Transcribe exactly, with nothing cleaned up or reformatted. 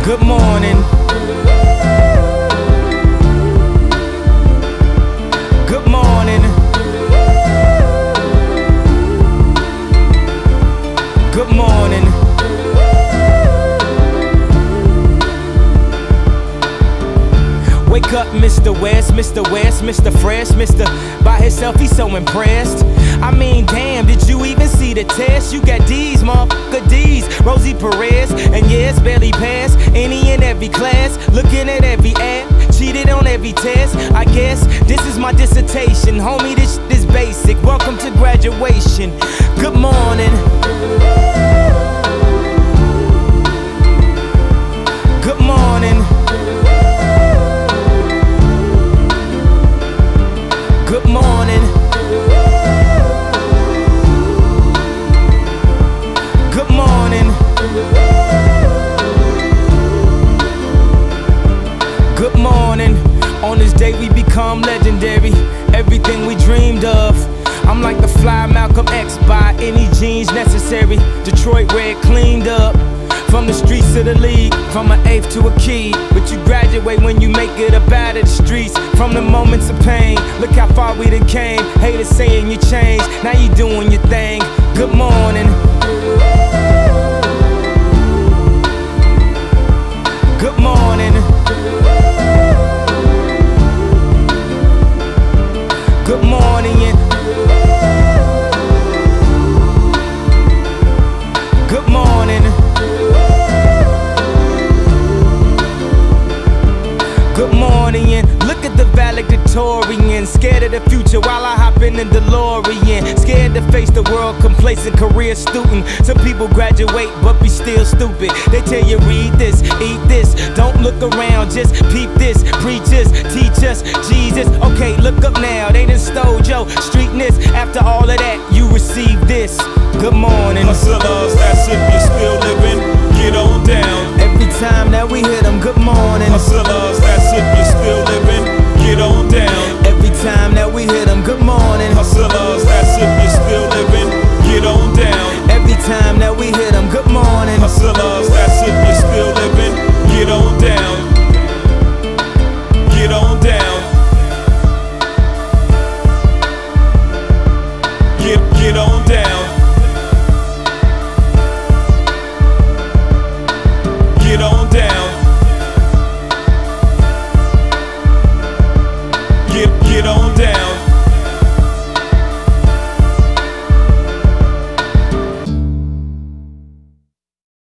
Good morning. Good morning. Good morning. Wake up, Mister West, Mister West, Mister Fresh, Mister By himself, he's so impressed. I mean, damn, did you even see the test? You got D's, motherfucker D's, Rosie Perez, and yes, barely passed any and every class. Looking at every ad, cheated on every test. I guess this is my dissertation, homie. This shit is basic. Welcome to graduation. Good morning. Good morning. Good morning. Good morning. Good morning. On this day we become legendary. Everything we dreamed of. I'm like the fly Malcolm X, by any genes necessary. Detroit red cleaned up. From the streets to the league, from an eighth to a key. But you graduate when you make it up out of the streets. From the moments of pain, look how far we done came. Haters saying you changed, now you doing your thing. Good morning. Good morning. Good morning. Good morning. Good morning, look at the valedictorian. Scared of the future while I hop in the DeLorean. Scared to face the world, complacent career student. Some people graduate but be still stupid. They tell you read this, eat this, don't look around, just peep this. Preach us, teach us, Jesus. Okay, look up now, they done stole your streetness. After all of that, you receive this. Good morning. Hustlers, that's if you're still living, get on down. Every time that we hit them, good morning. Hustlers, that's if you're still living, get on down. Every time that we hit them, good morning. Hustlers, that's if you're still living, get on down. Every time that we hit them, good morning. Hustlers.